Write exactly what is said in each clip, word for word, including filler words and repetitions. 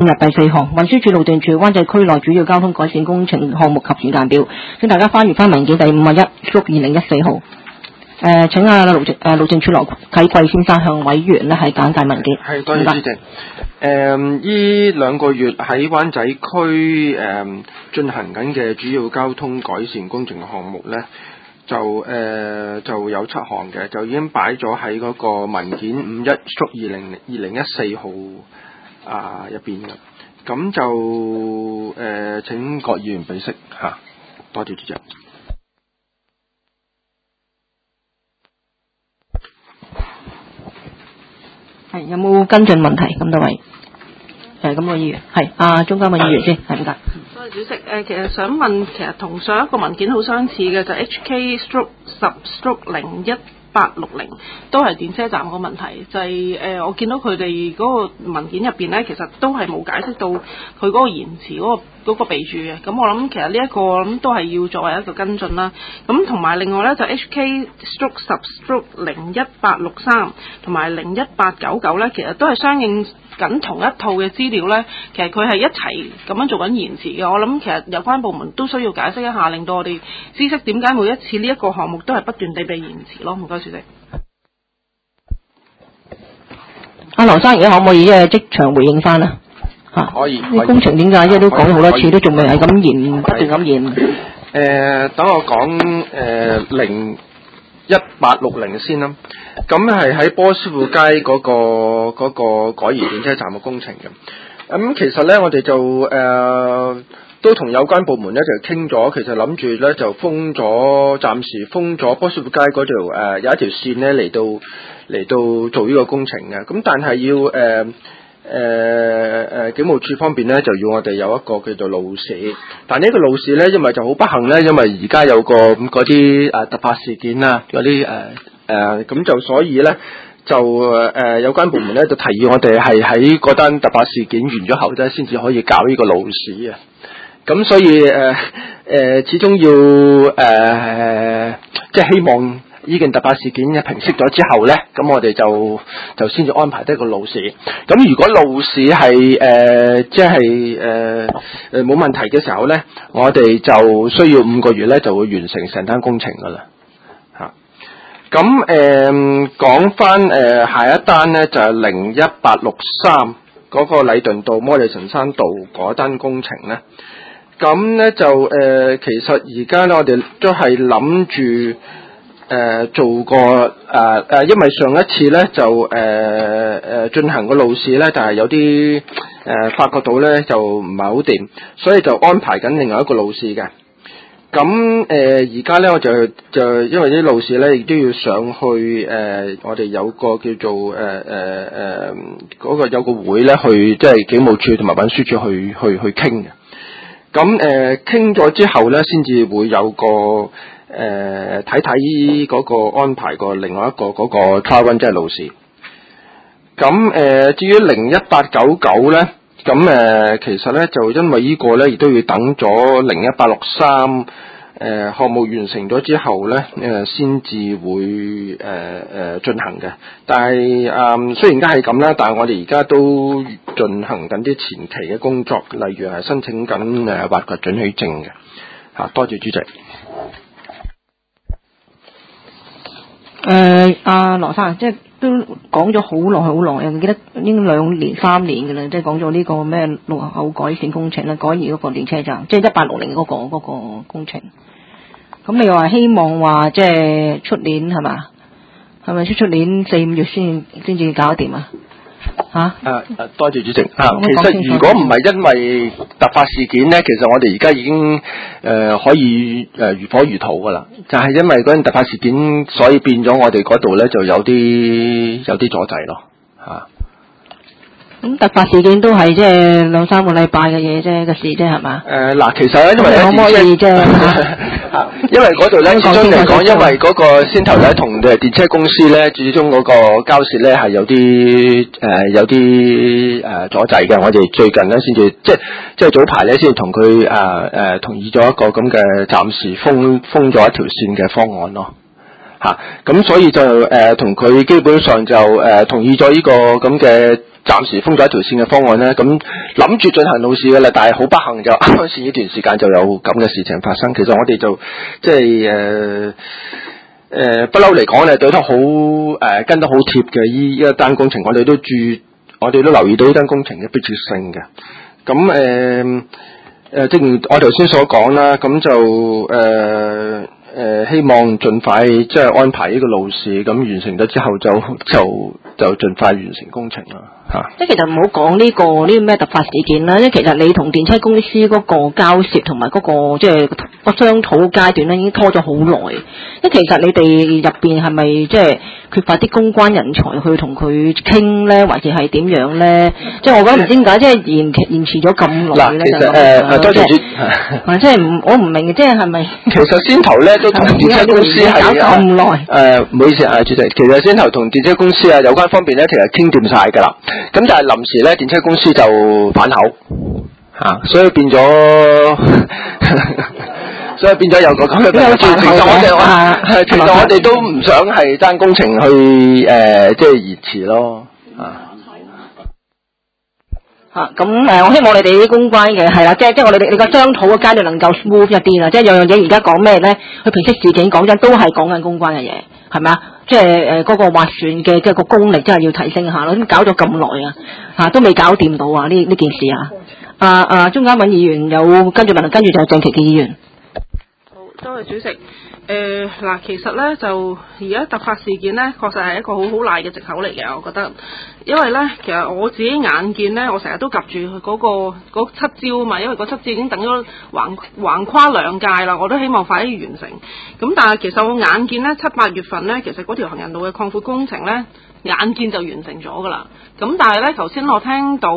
入第四項運輸署路政署灣仔區內主要交通改善工程項目及時間表，請大家翻閱翻文件第五十一/二零一四號。誒、呃，請阿路政誒路政署羅啟貴先生向委員咧係簡介文件。 係，多謝主席。誒，依兩個月喺灣仔區誒進行緊嘅主要交通改善工程項目咧，就誒、呃、就有七項嘅，就已經擺咗喺嗰個文件五一/二零二零一四號啊入邊嘅。咁就誒、呃、請各議員俾息嚇，多謝主席。 係有冇跟進問題？咁多位誒，咁個議員係阿鍾嘉敏議員先，係唔該。 多謝主席。誒，其實想問，其實同上一個文件好相似嘅，就 H K 十零一八六零都係電車站個問題，就係、是、誒、呃、我見到佢哋嗰個文件入邊咧，其實都係冇解釋到佢嗰個延遲嗰、那個嗰、那個備註嘅。咁我諗其實呢、這、一個咁都係要作為一個跟進啦。咁同埋另外咧就 H K 十零一八六三同埋零一八九九咧，其實都係相應緊同一套嘅資料咧，其實佢係一齊咁樣做緊延遲嘅。我諗其實有關部門都需要解釋一下，令到我哋知悉點解每一次呢一個項目都係不斷地被延遲咯。唔該主席。 阿羅生而家可唔可以誒即場回應翻啊？嚇， 可以。 啲工程點解即係都講咗好多次，都仲未係咁延，不斷咁延。 誒、呃，等我講誒零一八六零先啦。咁係喺波斯富街嗰、那個嗰、那個改移電車站嘅工程嘅。咁、嗯、其實咧，我哋就誒、呃、都同有關部門咧就傾咗，其實諗住咧就封咗，暫時封咗波斯富街嗰條誒有一條線咧嚟到嚟到做呢個工程嘅。咁但係要誒。呃誒誒、呃，警務處方面咧就要我哋有一個叫做路試，但呢個路試咧，因為就好不幸咧，因為而家有個咁嗰啲誒突發事件啊，嗰啲誒誒，咁、呃、就所以咧就誒、呃、有關部門咧就提議我哋係喺嗰單突發事件完咗後咧，先至可以搞呢個路試啊。咁所以誒誒、呃呃，始終要誒、呃，即係希望。呢件突發事件平息咗之後呢，咁我哋就就先至安排得個路試。咁如果路試係誒即係誒誒冇問題嘅時候呢，我哋就需要五個月呢就會完成成單工程噶啦嚇。咁誒講翻誒下一單呢，就係零一八六三嗰個禮頓道摩利臣山道嗰單工程呢。咁呢就誒、呃、其實而家呢，我哋都係諗住。誒、呃、做過誒誒、呃，因為上一次咧就誒誒、呃、進行個路試咧，但係有啲誒、呃、發覺到咧就唔係好掂，所以就安排緊另外一個路試嘅。咁誒而家咧我就就因為啲路試咧亦都要上去誒、呃，我哋有個叫做誒誒誒嗰個有個會咧去，即係警務處同埋運輸處去去去傾嘅。咁誒傾咗之後咧，先至會有個。誒睇睇嗰個安排過另外一個嗰、那個 trial run 即係路試。咁誒、呃、至於零一八九九咧，咁誒、呃、其實咧就因為個呢個咧亦都要等咗零一八六三誒項目完成咗之後咧誒先至會誒誒、呃、進行嘅。但係誒、呃、雖然而家係咁啦，但係我哋而家都進行緊啲前期嘅工作，例如係申請緊誒挖掘准許證嘅嚇。多謝主席。 誒，阿羅生，即係都講咗好耐好耐，我記得已經兩年三年嘅啦，即係講咗呢個咩路口改善工程啦，改移嗰個電車站，即係一八六零嗰個嗰個工程。咁你又話希望話即係出年係嘛？係咪出出年四五月先先至搞掂啊？嚇！ 啊啊，多謝主席啊！其實如果唔係因為突發事件咧，其實我哋而家已經誒、呃、可以誒、呃、如火如荼噶啦，就係、是、因為嗰陣突發事件，所以變咗我哋嗰度咧就有啲有啲阻滯咯嚇。 咁突發事件都係即係兩三個禮拜嘅嘢啫，個事啫係嘛？誒嗱、呃， 其實咧，因為咧， 可唔可以啫？ 因為嗰度咧，始終嚟講，因為嗰個先頭咧，同誒電車公司咧，始終嗰個交涉咧係有啲誒、呃、有啲誒、呃、阻滯嘅。我哋最近咧先至，即係即係早排咧先至同佢誒誒同意咗一個咁嘅暫時封封咗一條線嘅方案咯。嚇、啊，咁所以就誒同佢基本上就誒、呃、同意咗呢個咁嘅。 暫時封咗一條線嘅方案咧，咁諗住進行路試嘅啦，但係好不幸就啱啱先呢段時間就有咁嘅事情發生。其實我哋就即係誒誒不嬲嚟講咧，對得好誒跟得好貼嘅依一單工程，我哋都注我哋都留意到呢單工程嘅迫切性嘅。咁誒誒，正如我頭先所講啦，咁就誒。呃誒、呃，希望盡快即係安排呢個路試，咁完成咗之後就就就盡快完成工程啦，吓、啊。即係其實唔好講呢個呢個咩突發事件啦，即係其實你同電車公司嗰個交涉同埋嗰個即係個商討階段咧，已經拖咗好耐。即係其實你哋入邊係咪即係缺乏啲公關人才去同佢傾咧，或者係點樣咧？即係我覺得唔知點解，即係延延遲咗咁耐咧。 其實誒誒，多謝主， 即係唔我唔明，即係係咪？ 其實先頭咧都同電車公司係搞咁耐。誒， 唔好意思啊，主席，其實先頭同電車公司啊有關方面咧，其實傾掂晒㗎啦。咁但係臨時咧，電車公司就反口嚇、啊，所以變咗。所以變咗有個咁嘅病，其實我哋話，其實我哋都唔想係單工程去誒、呃，即係延遲咯，啊。 嚇咁誒，我希望你哋啲公關嘅係啦，即係即係我哋你個商討嘅階段能夠 smooth 一啲啦，即係樣樣嘢而家講咩咧？去平息事件講真都係講緊公關嘅嘢，係咪啊？即係誒嗰個劃船嘅即係個功力真係要提升下咯，咁搞咗咁耐啊，嚇都未搞掂到啊！呢呢件事啊，啊啊，鍾嘉敏議員有跟住問，跟住就係鄭琪嘅議員。 多謝主席。誒嗱，其實咧就而家突發事件咧，確實係一個好好賴嘅藉口嚟嘅，我覺得。因為咧，其實我自己眼見咧，我成日都及住佢嗰個嗰七招啊嘛，因為嗰七招已經等咗橫橫跨兩屆啦，我都希望快啲完成。咁但係其實我眼見咧，七八月份咧，其實嗰條行人路嘅擴闊工程咧，眼見就完成咗噶啦。咁但係咧，頭先我聽到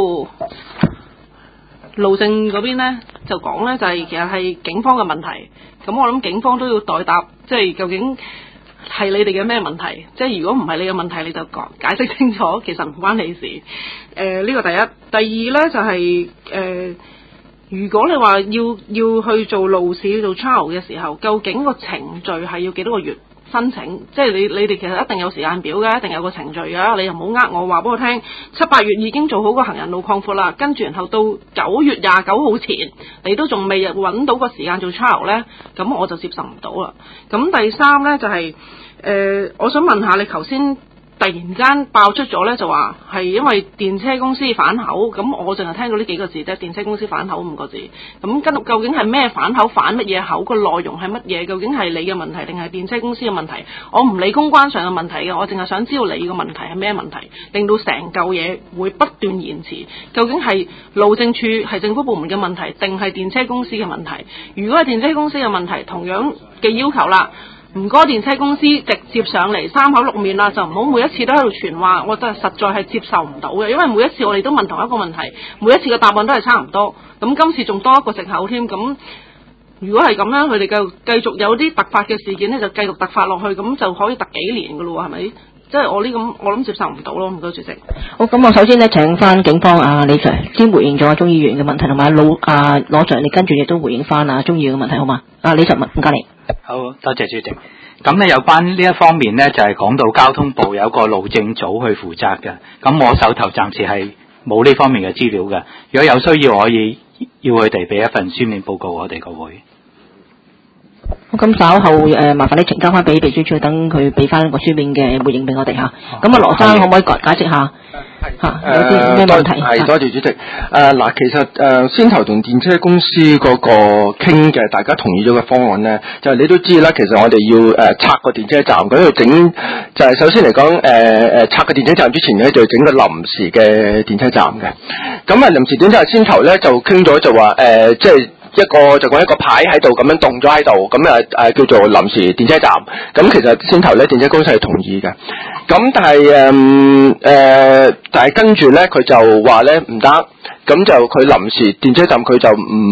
路政嗰邊咧就講咧，就係、是、其實係警方嘅問題。咁我諗警方都要代答，即係究竟係你哋嘅咩問題？即係如果唔係你嘅問題，你就講解釋清楚，其實唔關你事。誒、呃、呢、這個第一，第二咧就係、是、誒、呃，如果你話要要去做路試做 trial 嘅時候，究竟個程序係要幾多個月？申請，即係你你哋其實一定有時間表嘅，一定有個程序嘅，你又唔好呃我話俾我聽，七八月已經做好個行人路擴闊啦，跟住然後到九月廿九號前，你都仲未揾到個時間做 trial 呢，咁我就接受唔到啦。咁第三呢，就係、是、誒、呃，我想問下你頭先突然間爆出咗呢，就話係因為電車公司反口，咁我淨係聽到呢幾個字啫，電車公司反口五個字。咁跟究竟係咩反口，反乜嘢口？個內容係乜嘢？究竟係你嘅問題定係電車公司嘅問題？我唔理公關上嘅問題嘅，我淨係想知道你嘅問題係咩問題，令到成嚿嘢會不斷延遲。究竟係路政處係政府部門嘅問題，定係電車公司嘅問題？如果係電車公司嘅問題，同樣嘅要求啦。唔該，電車公司直接上嚟三口六面啦，就唔好每一次都喺度傳話，我真係實在係接受唔到嘅，因為每一次我哋都問同一個問題，每一次嘅答案都係差唔多，咁今次仲多一個藉口添，咁如果係咁樣，佢哋繼繼續有啲突發嘅事件咧，就繼續突發落去，咁就可以突幾年噶咯喎，係咪？即係我呢咁，我諗接受唔到咯，唔該主席。 好，咁我首先咧請翻警方啊李 Sir 先回應咗阿鍾議員嘅問題，同埋老啊羅 Sir，你跟住亦都回應翻啊鍾議員嘅問題，好嘛？啊李 Sir，唔該你。 好多謝主席。咁咧有關呢一方面咧，就係、是、講到交通部有個路政組去負責嘅。咁我手頭暫時係冇呢方面嘅資料嘅。如果有需要，我可以要佢哋俾一份書面報告我哋個會。 咁稍後誒、呃，麻煩你呈交翻俾秘書處，等佢俾翻個書面嘅回應俾我哋嚇。咁啊，羅生可唔可以解解釋下嚇有啲咩問題？ 係多謝主席。誒、呃、嗱，其實誒、呃、先頭同電車公司嗰個傾嘅，大家同意咗嘅方案咧，就係、是、你都知啦。其實我哋要誒、呃、拆個電車站，咁要整就係、是、首先嚟講誒誒拆個電車站之前咧，就要整個臨時嘅電車站嘅。咁啊，臨時電車站先頭咧就傾咗就話誒、呃，即係。一個就講一個牌喺度咁樣凍咗喺度，咁啊誒叫做臨時電車站。咁其實先頭咧電車公司係同意嘅。咁但係誒誒，但係跟住咧佢就話咧唔得，咁就佢臨時電車站佢就唔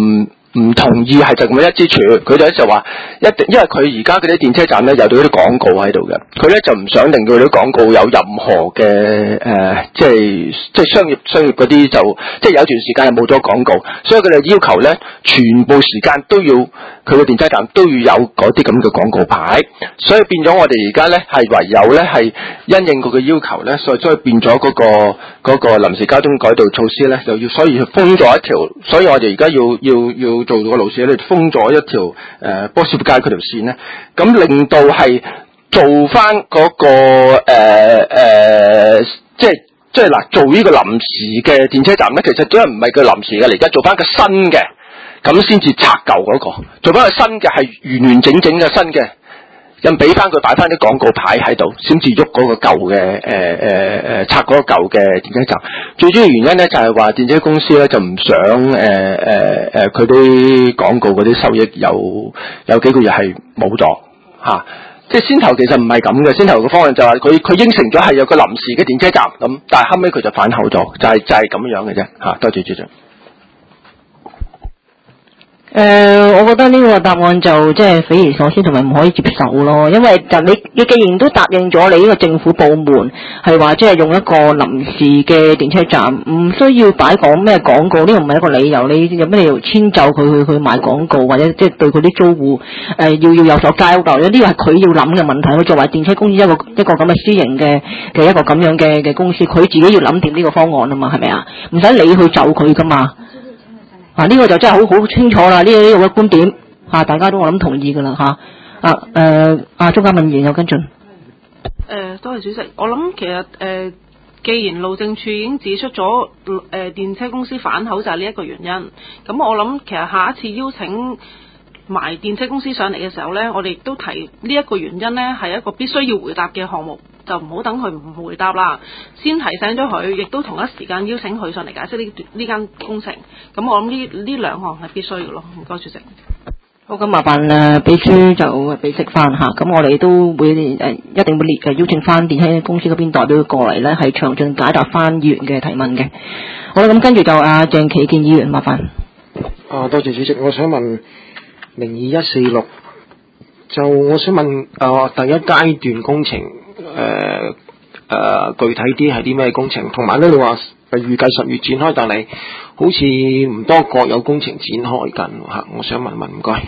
唔同意係就咁一支柱，佢哋就話一定，因為佢而家嗰啲電車站咧有到啲廣告喺度嘅，佢咧就唔想令到啲廣告有任何嘅誒、呃，即係即係商業商業嗰啲就即係有段時間係冇咗廣告，所以佢哋要求咧全部時間都要佢個電車站都要有嗰啲咁嘅廣告牌，所以變咗我哋而家咧係唯有咧係因應佢嘅要求咧，所以所以變咗嗰、嗰個嗰、嗰個臨時交通改道措施咧，就要所以封咗一條，所以我哋而家要要要。要做個路線咧，封咗一條誒、呃、波斯富街嗰條線咧，咁令到係做翻嗰、那個誒誒、呃呃，即係即係嗱，做呢個臨時嘅電車站咧，其實都係唔係叫臨時嘅，而家做翻個新嘅，咁先至拆舊嗰、那個，做翻個新嘅係完完整整嘅新嘅。咁俾翻佢擺翻啲廣告牌喺度，先至喐嗰個舊嘅誒誒誒拆嗰個舊嘅電車站。最主要原因咧就係、是、話電車公司咧就唔想誒誒誒佢啲廣告嗰啲收益有有幾個月係冇咗嚇。即係先頭其實唔係咁嘅，先頭嘅方案就係佢佢應承咗係有個臨時嘅電車站咁，但係後尾佢就反口咗，就係、是、就係、是、咁樣嘅啫嚇。多謝主席。 誒、呃，我覺得呢個答案就即係匪夷所思同埋唔可以接受咯，因為就你你既然都答應咗你呢個政府部門係話即係用一個臨時嘅電車站，唔需要擺講咩廣告，呢個唔係一個理由，你有咩理由遷就佢去去賣廣告或者即係對佢啲租戶誒、呃、要要有所交代？呢個係佢要諗嘅問題。佢作為電車公司一個一個咁嘅私營嘅嘅一個咁樣嘅嘅公司，佢自己要諗掂呢個方案啊嘛，係咪啊？唔使你去就佢噶嘛。啊！呢、這個就真係好好清楚啦，呢、這個呢、這個嘅觀點嚇、啊，大家都我諗同意㗎啦嚇。啊誒，啊鍾嘉敏議員有跟進。誒、 呃，多謝主席。我諗其實誒、呃，既然路政署已經指出咗誒、呃、電車公司反口就係呢一個原因，咁我諗其實下一次邀請埋電車公司上嚟嘅時候呢，我哋亦都提呢一個原因呢係一個必須要回答嘅項目。就唔好等佢唔回答啦，先提醒咗佢，亦都同一時間邀請佢上嚟解釋呢呢間工程。咁我諗呢呢兩項係必須嘅咯。唔該，主席。 好，咁麻煩誒秘書就俾釋翻嚇。咁我哋都會誒、呃、一定會列誒邀請翻電車公司嗰邊代表過嚟咧，係詳盡解答翻議員嘅提問嘅。好啦，咁跟住就阿、啊、鄭其健議員麻煩。 啊，多謝主席。我想問零二一四六，就我想問啊，第一階段工程。誒誒、呃呃，具體啲係啲咩工程？同埋咧，你話預計十月展開，但係好似唔多國有工程展開緊嚇。我想問問，唔該。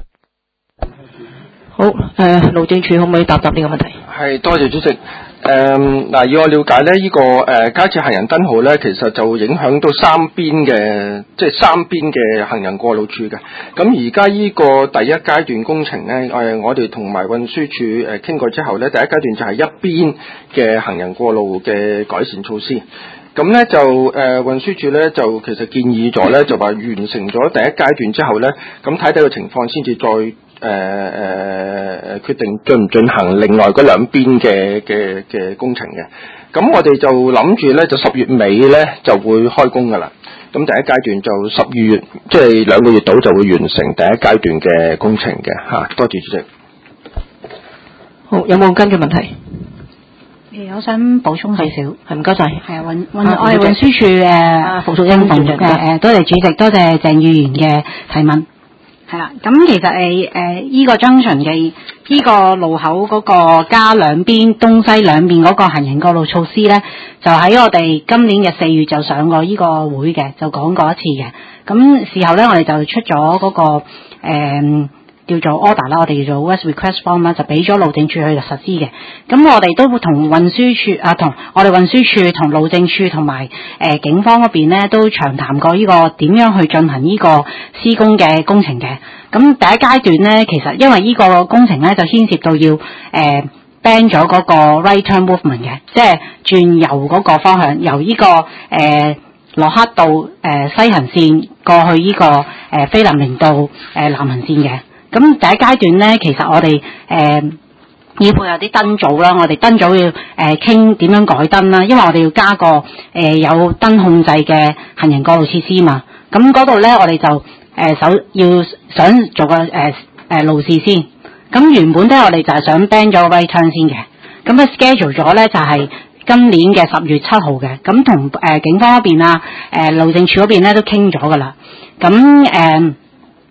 好，誒、呃，路政署可唔可以答答呢個問題？ 係，多謝主席。誒、嗯、嗱，以我了解咧，呢、這個誒加設行人燈號咧，其實就影響到三邊嘅，即係三邊嘅行人過路處嘅。咁而家呢個第一階段工程咧，誒我哋同埋運輸署誒傾過之後咧，第一階段就係一邊嘅行人過路嘅改善措施。咁咧就誒、呃、運輸署咧就其實建議咗咧，就話完成咗第一階段之後咧，咁睇睇個情況先至再誒誒誒決定進唔進行另外嗰兩邊嘅嘅嘅工程嘅。咁我哋就諗住咧，就十月尾咧就會開工噶啦。咁第一階段就十二月，即係兩個月度就會完成第一階段嘅工程嘅嚇。多謝主席。 好，有冇跟住問題？ 誒，我想補充少少， 係唔該晒。 係啊，運運我係運輸署誒， 馮淑英馮誒誒，多謝主席，多謝鄭議員嘅提問。係啦，咁其實誒誒依個 junction 嘅依個路口嗰個加兩邊東西兩邊嗰個行人過路措施咧，就喺我哋今年嘅四月就上過依個會嘅，就講過一次嘅。咁事後咧，我哋就出咗嗰個誒。呃叫做 order 啦，我哋叫做 West Request Form 啦，就俾咗路政署去實施嘅。咁我哋都同運輸署啊，同我哋運輸署同路政署同埋誒警方嗰邊咧，都長談過呢個點樣去進行呢個施工嘅工程嘅。咁第一階段咧，其實因為呢個工程咧就牽涉到要誒 ban 咗嗰個 right turn movement 嘅，即係轉右嗰個方向，由呢、這個誒洛克道誒、呃、西行線過去呢、這個誒、呃、菲林明道誒、呃、南行線嘅。咁第一階段咧，其實我哋誒、呃、要配合啲燈組啦，我哋燈組要誒傾點樣改燈啦，因為我哋要加個誒、呃、有燈控制嘅行人過路設施嘛。咁嗰度咧，我哋就誒、呃、首要想做個誒誒、呃、路試先。咁原本咧，我哋就係想 ban 咗個 right turn 先嘅。咁啊 schedule 咗咧就係、是、今年嘅十月七號嘅。咁同誒警方嗰邊啊，誒、呃、路政署嗰邊咧都傾咗噶啦。咁誒。呃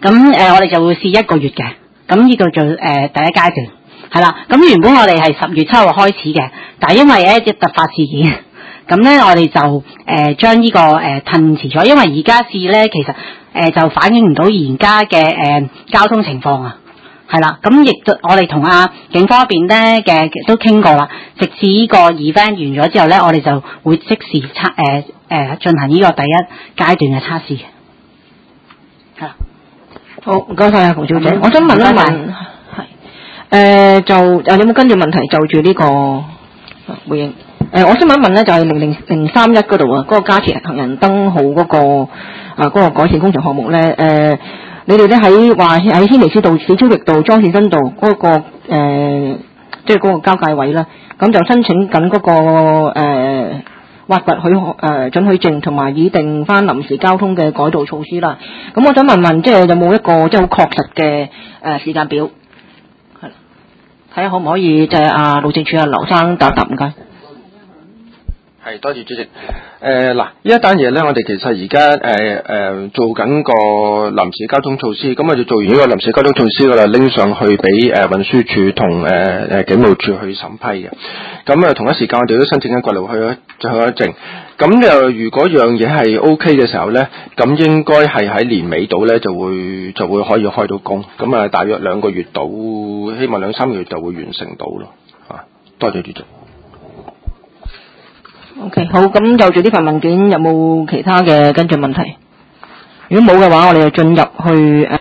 咁誒、呃、我哋就會試一個月嘅，咁呢個做誒、呃、第一階段係啦。咁原本我哋係十月七號開始嘅，但係因為咧一突發事件，咁咧我哋就誒、呃、將呢、這個誒褪遲咗，因為而家試咧其實誒、呃、就反映唔到而家嘅誒交通情況啊。係啦，咁亦都我哋同阿警方嗰邊咧嘅都傾過啦。直至呢個 event 完咗之後咧，我哋就會即時測誒誒進行呢個第一階段嘅測試嘅。係啦， 好唔該晒啊，馮小姐。 嗯、 我想問一問，係誒、呃、就誒有冇跟住問題就住呢、這個回應？誒、呃，我想問一問咧，就係零零零三一嗰度啊，嗰個加設行人燈號嗰、那個啊嗰、那個改善工程項目咧，誒、呃。你哋咧喺話喺軒尼詩道、史超域道、莊士敦道嗰、那個誒，即係嗰個交界位啦，咁就申請緊嗰、那個誒、呃、挖掘許可誒准許證，同埋擬定翻臨時交通嘅改道措施啦。咁我想問問，即係有冇一個即係好確實嘅誒、呃、時間表？係，睇下可唔可以就係阿路政署阿劉生答一答，唔該。 係，多謝主席。誒、呃、嗱，呢一單嘢咧，我哋其實而家誒誒做緊個臨時交通措施，咁我哋做完呢個臨時交通措施噶啦，拎上去俾誒運輸署同誒誒警務處去審批嘅。咁啊，同一時間我哋都申請緊掘路去最後一證。咁就如果樣嘢係 O K 嘅時候咧，咁應該係喺年尾度咧就會就會可以開到工。咁啊，大約兩個月度，希望兩三個月就會完成到咯。啊，多謝主席。 OK， 好，咁就住呢份文件有冇其他嘅跟進問題？如果冇嘅話，我哋就進入去誒。